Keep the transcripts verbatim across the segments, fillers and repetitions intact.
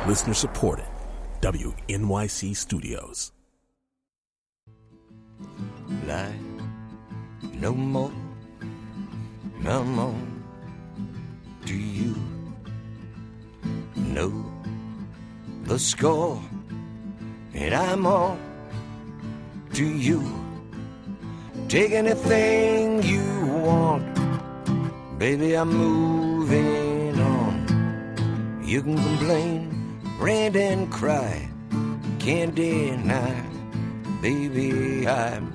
Listener supported. W N Y C Studios. Lie no more, no more. Do you know the score? And I'm all to you. Take anything you want, baby, I'm moving on. You can complain, rant and cry, can't deny, baby, I'm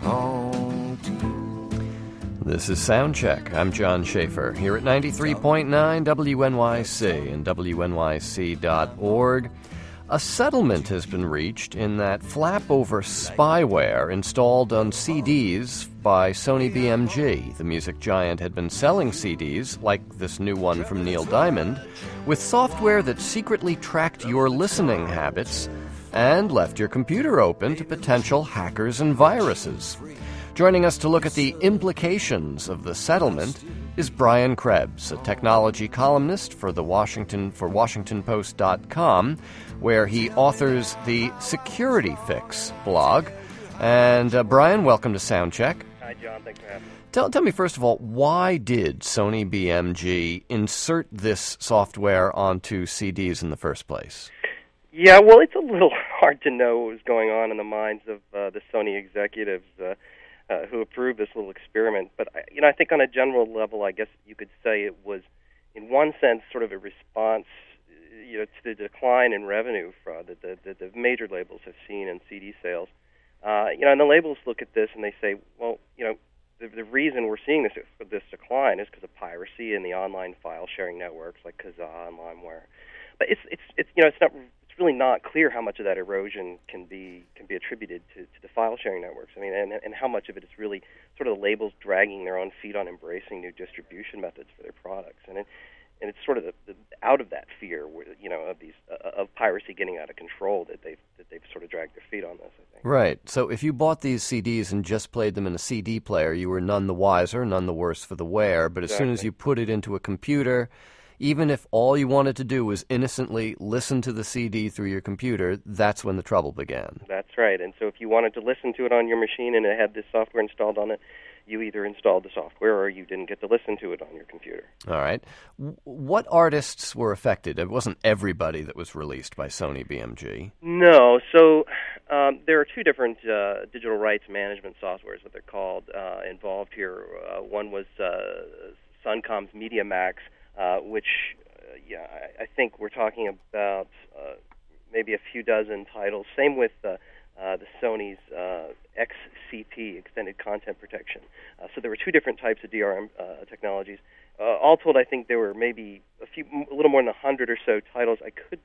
on to you. This is Soundcheck. I'm John Schaefer, here at ninety-three point nine W N Y C and W N Y C dot org. A settlement has been reached in that flap-over spyware installed on C Ds by Sony B M G. The music giant had been selling C Ds, like this new one from Neil Diamond, with software that secretly tracked your listening habits and left your computer open to potential hackers and viruses. Joining us to look at the implications of the settlement is Brian Krebs, a technology columnist for the Washington for Washington Post dot com, where he authors the Security Fix blog. And uh, Brian, welcome to Soundcheck. Hi, John. Thanks for having me. Tell, tell me, first of all, why did Sony B M G insert this software onto C Ds in the first place? Yeah, well, it's a little hard to know what was going on in the minds of uh, the Sony executives uh, uh, who approved this little experiment. But, I, you know, I think on a general level, I guess you could say it was, in one sense, sort of a response you know, to the decline in revenue fraud that the, the, the major labels have seen in C D sales. Uh, you know, and the labels look at this and they say, well, you know, the, the reason we're seeing this this decline is because of piracy in the online file sharing networks like Kazaa and LimeWire. But it's it's it's you know it's not it's really not clear how much of that erosion can be can be attributed to, to the file sharing networks. I mean, and and how much of it is really sort of the labels dragging their own feet on embracing new distribution methods for their products. And it, And it's sort of the, the, out of that fear, you know, of these uh, of piracy getting out of control that they've that they've sort of dragged their feet on this, I think. Right. So if you bought these C Ds and just played them in a C D player, you were none the wiser, none the worse for the wear. But as Exactly. soon as you put it into a computer, even if all you wanted to do was innocently listen to the C D through your computer, that's when the trouble began. That's right. And so if you wanted to listen to it on your machine and it had this software installed on it, you either installed the software or you didn't get to listen to it on your computer. All right. W- what artists were affected? It wasn't everybody that was released by Sony B M G. No. So um, there are two different uh, digital rights management softwares, what they're called, uh, involved here. Uh, one was uh, Suncom's MediaMax, uh, which, uh, yeah, I, I think we're talking about uh, maybe a few dozen titles. Same with uh, Uh, the Sony's uh, X C P, Extended Content Protection. Uh, so there were two different types of D R M uh, technologies. Uh, all told, I think there were maybe a few, a little more than a hundred or so titles. I could,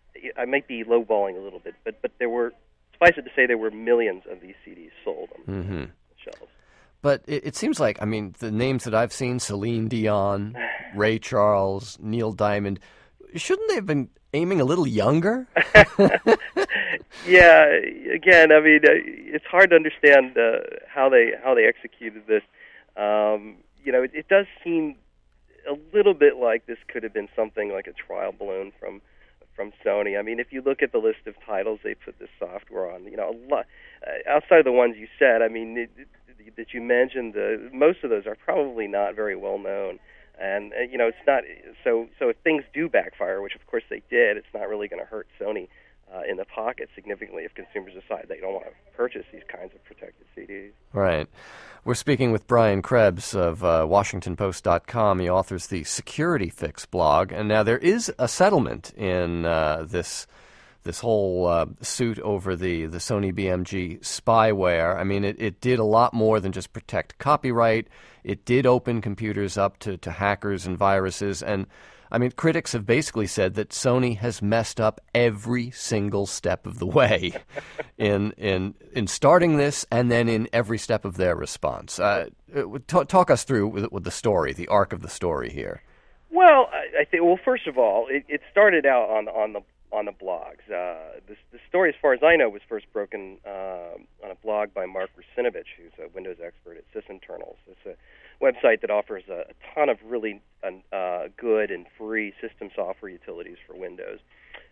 I might be lowballing a little bit, but but there were, suffice it to say, there were millions of these C Ds sold on Mm-hmm. the shelves. But it, it seems like, I mean, the names that I've seen, Celine Dion, Ray Charles, Neil Diamond, shouldn't they have been aiming a little younger? Yeah, again, I mean, uh, it's hard to understand uh, how they how they executed this. Um, you know, it, it does seem a little bit like this could have been something like a trial balloon from from Sony. I mean, if you look at the list of titles they put this software on, you know, a lot uh, outside of the ones you said. I mean, it, it, that you mentioned, uh, most of those are probably not very well known. And uh, you know, it's not so. So if things do backfire, which of course they did, it's not really going to hurt Sony uh, in the pocket significantly if consumers decide they don't want to purchase these kinds of protected C Ds. Right. We're speaking with Brian Krebs of uh, Washington Post dot com. He authors the Security Fix blog, and now there is a settlement in uh, this this whole uh, suit over the, the Sony B M G spyware. I mean, it, it did a lot more than just protect copyright. It did open computers up to, to hackers and viruses. And, I mean, critics have basically said that Sony has messed up every single step of the way in in in starting this and then in every step of their response. Uh, t- talk us through with, with the story, the arc of the story here. Well, I, I think. Well, first of all, it, it started out on on the on the blogs. Uh, the, the story, as far as I know, was first broken uh, on a blog by Mark Russinovich, who's a Windows expert at SysInternals. It's a website that offers a, a ton of really uh, good and free system software utilities for Windows.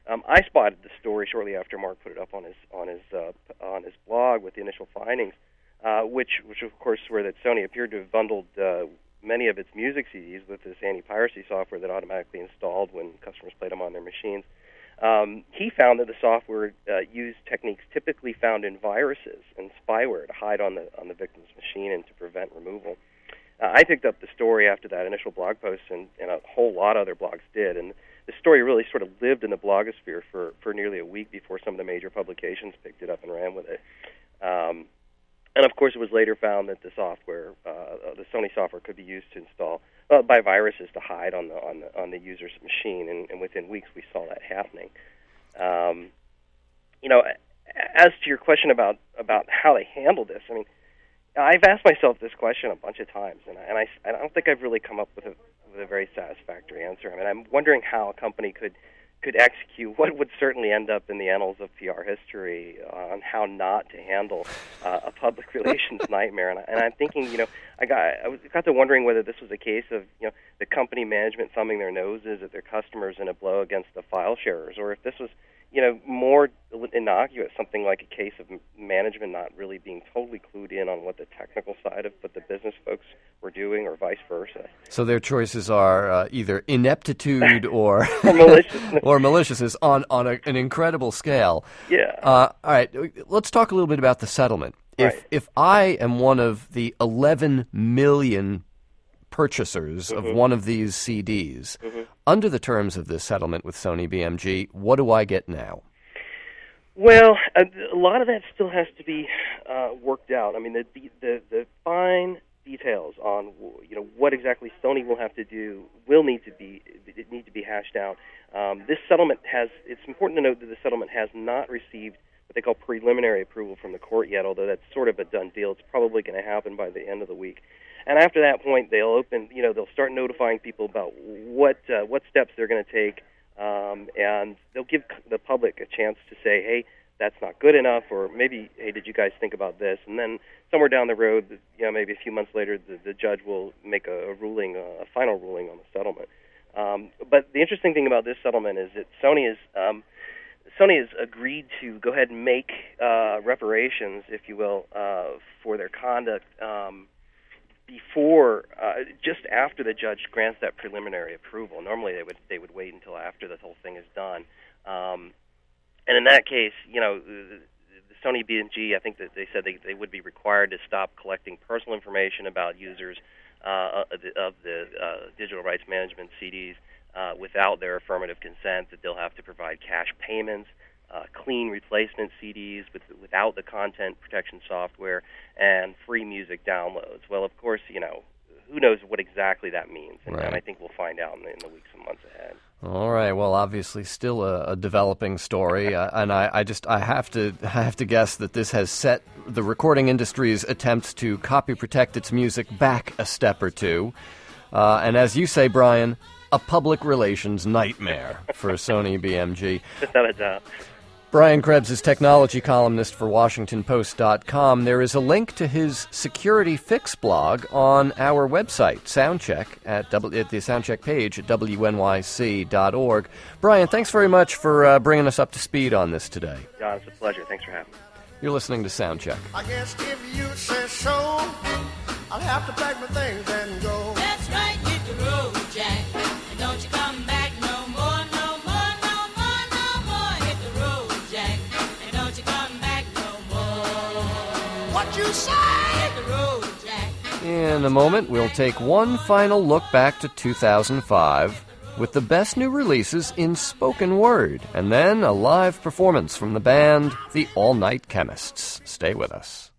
Um, I spotted the story shortly after Mark put it up on his on his uh, on his blog with the initial findings, uh, which which of course were that Sony appeared to have bundled uh, many of its music C Ds with this anti-piracy software that automatically installed when customers played them on their machines. Um, he found that the software uh, used techniques typically found in viruses and spyware to hide on the on the victim's machine and to prevent removal. Uh, I picked up the story after that initial blog post, and, and a whole lot of other blogs did. And the story really sort of lived in the blogosphere for, for nearly a week before some of the major publications picked it up and ran with it. Um, and, of course, it was later found that the software, uh, the Sony software, could be used to install uh, by viruses to hide on the on the, on the user's machine. And, and within weeks, we saw that happening. Um, you know, as to your question about, about how they handle this, I mean, I've asked myself this question a bunch of times, and I, and I, I don't think I've really come up with a, with a very satisfactory answer. I mean, I'm wondering how a company could could execute what would certainly end up in the annals of P R history on how not to handle uh, a public relations nightmare. And, I, and I'm thinking, you know, I got I was, got to wondering whether this was a case of, you know, the company management thumbing their noses at their customers in a blow against the file sharers, or if this was, you know, more innocuous, something like a case of management not really being totally clued in on what the technical side of what the business folks were doing, or vice versa. So their choices are uh, either ineptitude or or maliciousness, or maliciousness on on a, an incredible scale. Yeah. Uh, all right. Let's talk a little bit about the settlement. If Right. if I am one of the eleven million purchasers Mm-hmm. of one of these C Ds, Mm-hmm. under the terms of this settlement with Sony B M G, what do I get now? Well, a, a lot of that still has to be uh, worked out. I mean, the, the the fine details on, you know, what exactly Sony will have to do will need to be it need to be hashed out. Um, this settlement has. It's important to note that the settlement has not received what they call preliminary approval from the court yet, although that's sort of a done deal. It's probably going to happen by the end of the week. And after that point, they'll open, you know, they'll start notifying people about what uh, what steps they're going to take, um, and they'll give the public a chance to say, hey, that's not good enough, or maybe, hey, did you guys think about this? And then somewhere down the road, you know, maybe a few months later, the, the judge will make a, a ruling, a final ruling on the settlement. Um, but the interesting thing about this settlement is that Sony is um, Sony has agreed to go ahead and make uh, reparations, if you will, uh, for their conduct. Um, Before, uh, just after the judge grants that preliminary approval. Normally, they would they would wait until after the whole thing is done. Um, and in that case, you know, the, the Sony B M G, I think that they said they they would be required to stop collecting personal information about users uh, of the, of the uh, digital rights management C Ds uh, without their affirmative consent. That they'll have to provide cash payments, Uh, clean replacement C Ds with, without the content protection software, and free music downloads. Well, of course, you know, who knows what exactly that means, and, Right. and I think we'll find out in the, in the weeks and months ahead. All right. Well, obviously, still a, a developing story, uh, and I, I just I have to I have to guess that this has set the recording industry's attempts to copy protect its music back a step or two. Uh, and as you say, Brian, a public relations nightmare for Sony B M G. Without a doubt. Brian Krebs is technology columnist for Washington Post dot com. There is a link to his security fix blog on our website, Soundcheck, at, w, at the Soundcheck page at W N Y C dot org. Brian, thanks very much for uh, bringing us up to speed on this today. John, it's a pleasure. Thanks for having me. You're listening to Soundcheck. I guess if you say so, I'll have to pack my things and go. That's right, hit the road, Jack. And don't you come back no more, no more, no more, no more. Hit the road, Jack. And don't you come back no more. What you say? Hit the road, Jack. In a moment, we'll take one final look back to two thousand five with the best new releases in spoken word, and then a live performance from the band The All Night Chemists. Stay with us.